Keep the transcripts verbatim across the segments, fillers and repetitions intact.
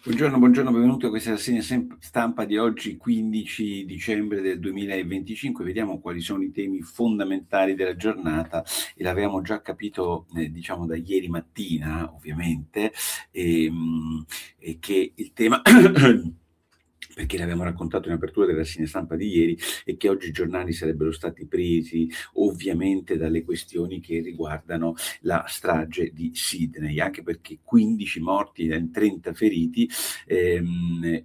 Buongiorno, buongiorno, benvenuti a questa rassegna sem- stampa di oggi, quindici dicembre del duemilaventicinque. Vediamo quali sono i temi fondamentali della giornata e l'avevamo già capito, eh, diciamo, da ieri mattina, ovviamente, e, mm, e che il tema perché l'abbiamo raccontato in apertura della rassegna stampa di ieri, e che oggi i giornali sarebbero stati presi ovviamente dalle questioni che riguardano la strage di Sydney, anche perché quindici morti e trenta feriti ehm,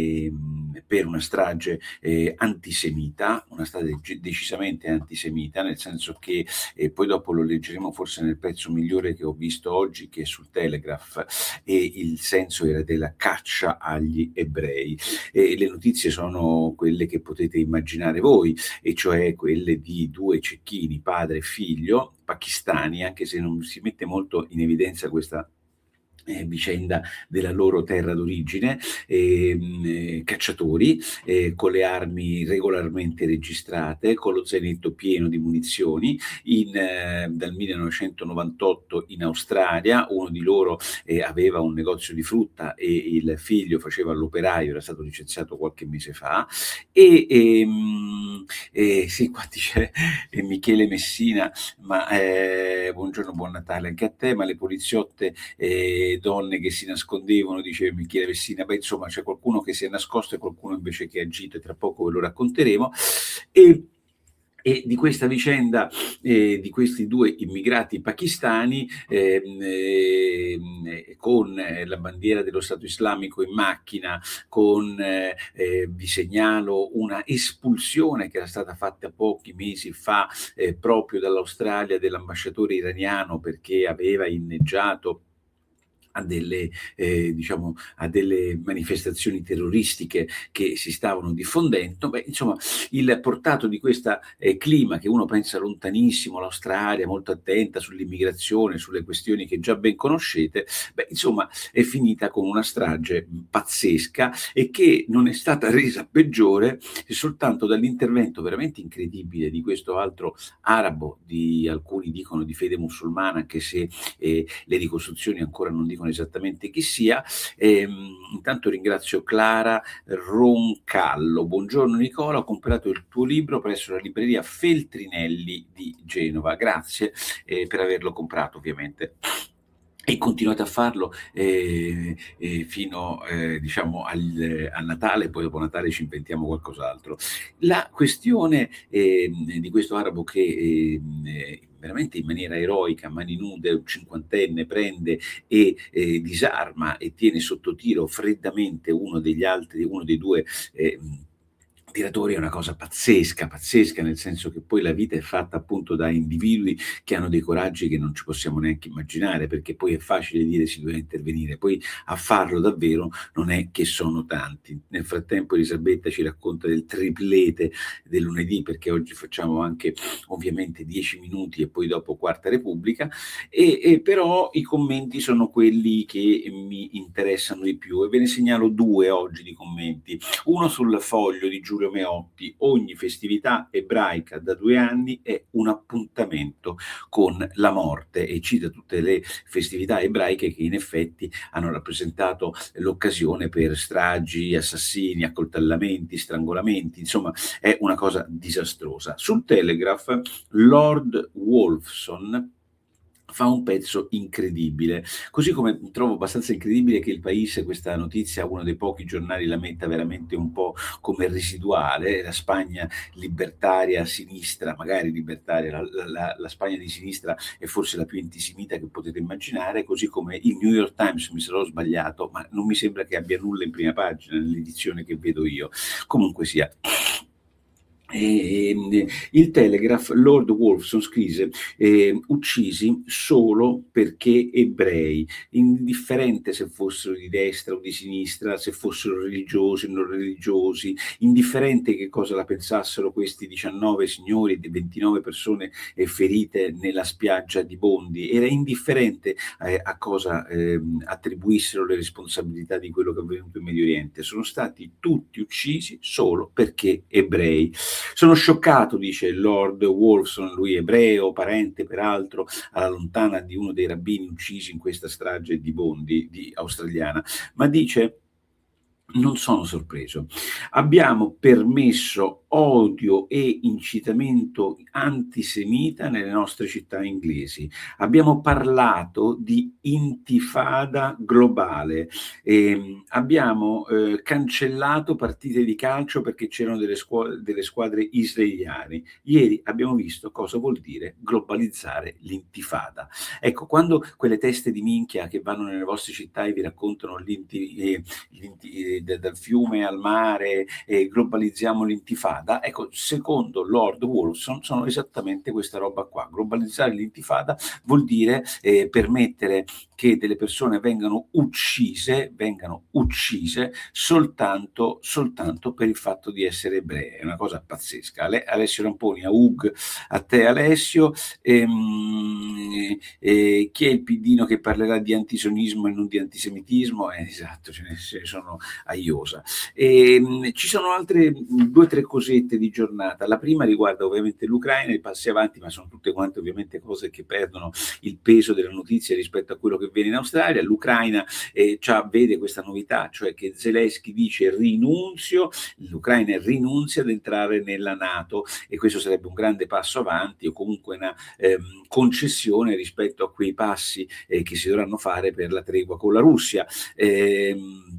ehm, per una strage eh, antisemita, una strage ge- decisamente antisemita, nel senso che, e poi dopo lo leggeremo forse nel pezzo migliore che ho visto oggi, che è sul Telegraph, e il senso era della caccia agli ebrei. E le notizie sono quelle che potete immaginare voi, e cioè quelle di due cecchini, padre e figlio, pakistani, anche se non si mette molto in evidenza questa eh, vicenda della loro terra d'origine, ehm, eh, cacciatori, eh, con le armi regolarmente registrate, con lo zainetto pieno di munizioni, in, eh, dal millenovecentonovantotto in Australia. Uno di loro eh, aveva un negozio di frutta e il figlio faceva l'operaio, era stato licenziato qualche mese fa. E ehm, eh, sì, qua dice eh, Michele Messina, ma eh, buongiorno, buon Natale anche a te, ma le poliziotte eh, donne che si nascondevano, dice Michele Messina. Beh, insomma, c'è qualcuno che si è nascosto e qualcuno invece che ha agito, e tra poco ve lo racconteremo. E e di questa vicenda, eh, di questi due immigrati pakistani, ehm, ehm, eh, con eh, la bandiera dello Stato islamico in macchina, con, eh, eh, vi segnalo una espulsione che era stata fatta pochi mesi fa eh, proprio dall'Australia dell'ambasciatore iraniano, perché aveva inneggiato a delle, eh, diciamo, a delle manifestazioni terroristiche che si stavano diffondendo. Beh, insomma, il portato di questo eh, clima, che uno pensa lontanissimo, l'Australia, molto attenta sull'immigrazione, sulle questioni che già ben conoscete, beh, insomma, è finita con una strage pazzesca, e che non è stata resa peggiore soltanto dall'intervento veramente incredibile di questo altro arabo, di alcuni dicono di fede musulmana, anche se eh, le ricostruzioni ancora non dicono esattamente chi sia. Ehm, intanto ringrazio Clara Roncallo. Buongiorno Nicola, ho comprato il tuo libro presso la libreria Feltrinelli di Genova. Grazie eh, per averlo comprato, ovviamente. E continuate a farlo eh, eh, fino eh, diciamo al, a Natale, poi dopo Natale ci inventiamo qualcos'altro. La questione eh, di questo arabo che eh, veramente in maniera eroica, a mani nude, un cinquantenne, prende e eh, disarma e tiene sotto tiro freddamente uno degli altri, uno dei due eh, tiratori, è una cosa pazzesca, pazzesca, nel senso che poi la vita è fatta appunto da individui che hanno dei coraggi che non ci possiamo neanche immaginare, perché poi è facile dire si deve intervenire, poi a farlo davvero non è che sono tanti. Nel frattempo Elisabetta ci racconta del triplete del lunedì, perché oggi facciamo anche ovviamente dieci minuti e poi dopo Quarta Repubblica, e, e però i commenti sono quelli che mi interessano di più, e ve ne segnalo due oggi di commenti. Uno sul Foglio di Giulio Meotti: ogni festività ebraica da due anni è un appuntamento con la morte, e cita tutte le festività ebraiche che in effetti hanno rappresentato l'occasione per stragi, assassini, accoltellamenti, strangolamenti, insomma è una cosa disastrosa. Sul Telegraph Lord Wolfson fa un pezzo incredibile, così come trovo abbastanza incredibile che il País, questa notizia, uno dei pochi giornali, la metta veramente un po' come residuale. La Spagna libertaria sinistra, magari libertaria, la, la, la Spagna di sinistra è forse la più antisemita che potete immaginare, così come il New York Times, mi sarò sbagliato, ma non mi sembra che abbia nulla in prima pagina nell'edizione che vedo io. Comunque sia. E, il Telegraph, Lord Wolfson scrisse eh, uccisi solo perché ebrei, indifferente se fossero di destra o di sinistra, se fossero religiosi o non religiosi, indifferente che cosa la pensassero questi diciannove signori e ventinove persone eh, ferite nella spiaggia di Bondi. Era indifferente eh, a cosa eh, attribuissero le responsabilità di quello che è avvenuto in Medio Oriente. Sono stati tutti uccisi solo perché ebrei. Sono scioccato, dice Lord Wolfson, lui ebreo, parente peraltro alla lontana di uno dei rabbini uccisi in questa strage di Bondi, di australiana, ma dice Non sono sorpreso. Abbiamo permesso odio e incitamento antisemita nelle nostre città inglesi. Abbiamo parlato di intifada globale. Ehm, abbiamo eh, cancellato partite di calcio perché c'erano delle, scu- delle squadre israeliane. Ieri abbiamo visto cosa vuol dire globalizzare l'intifada. Ecco, quando quelle teste di minchia che vanno nelle vostre città e vi raccontano l'inti- eh, l'inti- eh, dal fiume al mare, eh, globalizziamo l'intifada, ecco, secondo Lord Wolfson sono esattamente questa roba qua. Globalizzare l'intifada vuol dire eh, permettere che delle persone vengano uccise, vengano uccise soltanto, soltanto per il fatto di essere ebree. È una cosa pazzesca. Ale- Alessio Ramponi, a Ug, a te Alessio, ehm, eh, chi è il pidino che parlerà di antisionismo e non di antisemitismo? Eh, esatto, ce ne, ce ne sono a iosa. E, mh, ci sono altre mh, due o tre cosette di giornata. La prima riguarda ovviamente l'Ucraina, i passi avanti, ma sono tutte quante ovviamente cose che perdono il peso della notizia rispetto a quello che viene in Australia. L'Ucraina eh, già vede questa novità, cioè che Zelensky dice rinunzio, l'Ucraina rinunzia ad entrare nella NATO, e questo sarebbe un grande passo avanti, o comunque una ehm, concessione rispetto a quei passi eh, che si dovranno fare per la tregua con la Russia. Ehm,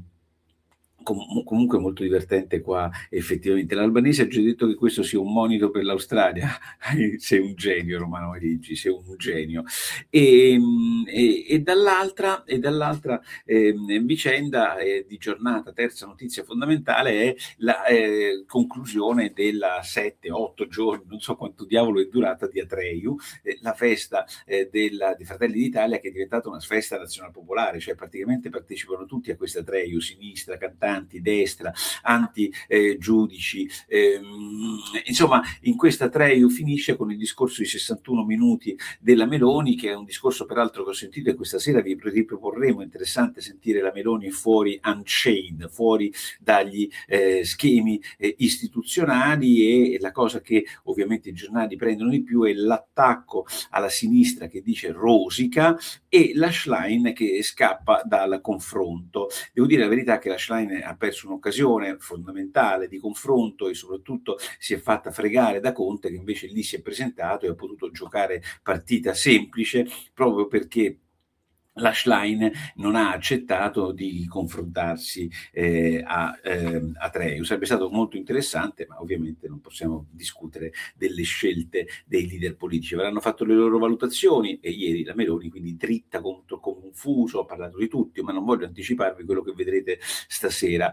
Com- comunque molto divertente qua effettivamente. L'albanese ha già detto che questo sia un monito per l'Australia. Sei un genio, Romano Marigi, sei un genio. E, e, e dall'altra, e dall'altra eh, vicenda eh, di giornata, terza notizia fondamentale, è la eh, conclusione della sette otto giorni, non so quanto diavolo è durata, di Atreju, eh, la festa eh, della, dei Fratelli d'Italia, che è diventata una festa nazionale popolare, cioè praticamente partecipano tutti a questa Atreju, sinistra, cantanti, destra, anti-giudici. Eh, ehm, insomma, in questa Atreju finisce con il discorso di sessantuno minuti della Meloni, che è un discorso peraltro che ho sentito, e questa sera vi riproporremo. Interessante sentire la Meloni fuori unchained, fuori dagli eh, schemi eh, istituzionali, e la cosa che ovviamente i giornali prendono di più è l'attacco alla sinistra che dice rosica, e la Schlein che scappa dal confronto. Devo dire la verità che la Schlein ha perso un'occasione fondamentale di confronto, e soprattutto si è fatta fregare da Conte, che invece lì si è presentato e ha potuto giocare partita semplice, proprio perché la Schlein non ha accettato di confrontarsi eh, a, eh, a Treu. Sarebbe stato molto interessante, ma ovviamente non possiamo discutere delle scelte dei leader politici. Avranno fatto le loro valutazioni, e ieri la Meloni quindi dritta contro confuso, ha parlato di tutti, ma non voglio anticiparvi quello che vedrete stasera.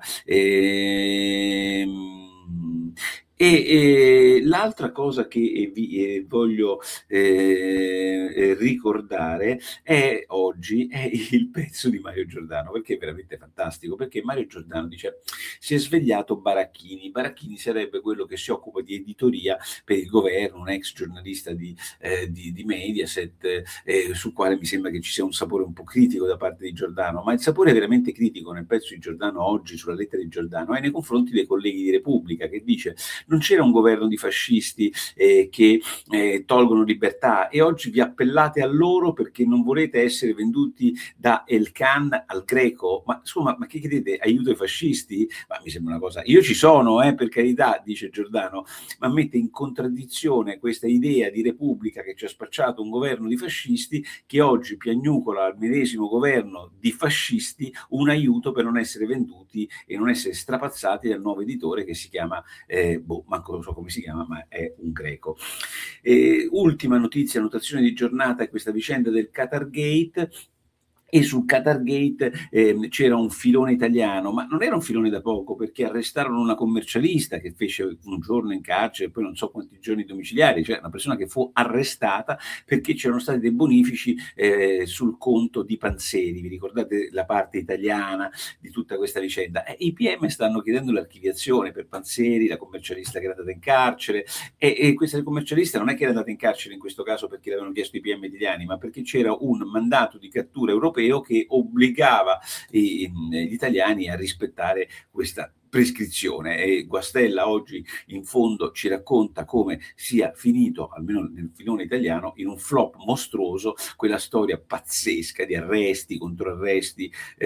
Ehm... E, e l'altra cosa che eh, vi eh, voglio eh, eh, ricordare è oggi è il pezzo di Mario Giordano, perché è veramente fantastico, perché Mario Giordano dice: si è svegliato Baracchini. Baracchini sarebbe quello che si occupa di editoria per il governo, un ex giornalista di, eh, di, di Mediaset, eh, sul quale mi sembra che ci sia un sapore un po' critico da parte di Giordano, ma il sapore veramente critico nel pezzo di Giordano oggi, sulla lettera di Giordano, è nei confronti dei colleghi di Repubblica, che dice: non c'era un governo di fascisti eh, che eh, tolgono libertà, e oggi vi appellate a loro perché non volete essere venduti da Elkan al Greco. Ma insomma, ma che chiedete? Aiuto ai fascisti? Ma mi sembra una cosa... Io ci sono, eh, per carità, dice Giordano, ma mette in contraddizione questa idea di Repubblica che ci ha spacciato un governo di fascisti, che oggi piagnucola al medesimo governo di fascisti un aiuto per non essere venduti e non essere strapazzati dal nuovo editore che si chiama, eh, boh, manco lo so come si chiama, ma è un greco. Eh, ultima notizia, notazione di giornata, è questa vicenda del Qatar Gate. E sul Qatar Gate eh, c'era un filone italiano, ma non era un filone da poco, perché arrestarono una commercialista che fece un giorno in carcere e poi non so quanti giorni domiciliari, cioè una persona che fu arrestata perché c'erano stati dei bonifici eh, sul conto di Panzeri. Vi ricordate la parte italiana di tutta questa vicenda? Eh, I P M stanno chiedendo l'archiviazione per Panzeri, la commercialista che era andata in carcere, e, e questa commercialista non è che era andata in carcere in questo caso perché l'avevano chiesto i P M italiani, ma perché c'era un mandato di cattura europeo che obbligava eh, gli italiani a rispettare questa prescrizione. E Guastella oggi in fondo ci racconta come sia finito, almeno nel filone italiano, in un flop mostruoso, quella storia pazzesca di arresti, controarresti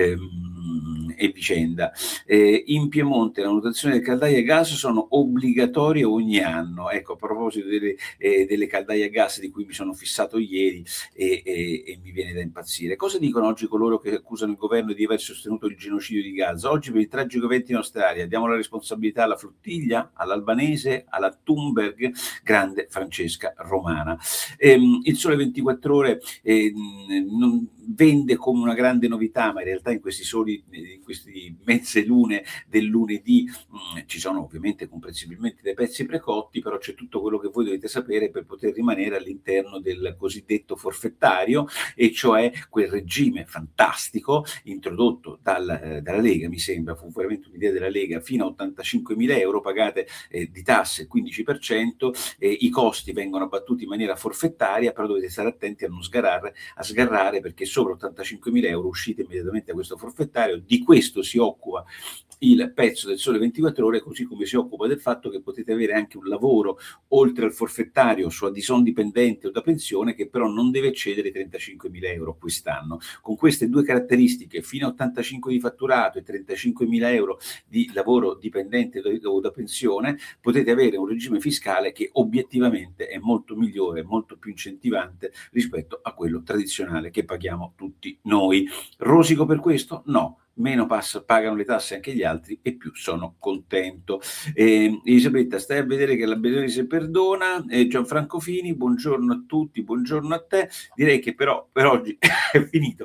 ehm, e vicenda. Eh, in Piemonte la manutenzione delle caldaie a gas sono obbligatorie ogni anno. Ecco, a proposito delle, eh, delle caldaie a gas di cui mi sono fissato ieri e, e, e mi viene da impazzire. Cosa dicono oggi coloro che accusano il governo di aver sostenuto il genocidio di Gaza? Oggi per il tragico evento in Australia diamo la responsabilità alla Flottiglia, all'Albanese, alla Thunberg, grande Francesca Romana. Ehm, il Sole ventiquattro Ore eh, non vende come una grande novità, ma in realtà in questi soli, in questi mezze lune del lunedì mh, ci sono ovviamente comprensibilmente dei pezzi precotti, però c'è tutto quello che voi dovete sapere per poter rimanere all'interno del cosiddetto forfettario, e cioè quel regime fantastico introdotto dal, eh, dalla Lega, mi sembra, fu veramente un'idea della Lega, fino a ottantacinquemila euro pagate eh, di tasse il quindici per cento, eh, i costi vengono abbattuti in maniera forfettaria, però dovete stare attenti a non sgarrare, a sgarrare, perché sopra ottantacinquemila euro uscite immediatamente da questo forfettario. Di questo si occupa il pezzo del Sole ventiquattro Ore, così come si occupa del fatto che potete avere anche un lavoro oltre al forfettario su addison dipendente o da pensione, che però non deve eccedere i trentacinquemila euro quest'anno. Con queste due caratteristiche, fino a ottantacinque di fatturato e trentacinquemila euro di lavoro dipendente o da pensione, potete avere un regime fiscale che obiettivamente è molto migliore, molto più incentivante rispetto a quello tradizionale che paghiamo tutti noi. Rosico per questo? No. Meno pass- pagano le tasse anche gli altri e più sono contento. Eh, Elisabetta, stai a vedere che la Belloni perdona. Eh, Gianfranco Fini, buongiorno a tutti, buongiorno a te. Direi che però per oggi è finito,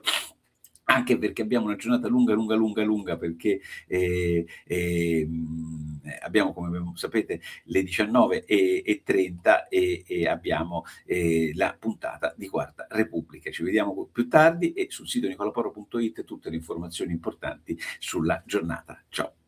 anche perché abbiamo una giornata lunga, lunga, lunga, lunga, perché eh, eh, abbiamo, come sapete, le diciannove e trenta e, e abbiamo eh, la puntata di Quarta Repubblica. Ci vediamo più tardi, e sul sito nicolaporo punto it tutte le informazioni importanti sulla giornata. Ciao.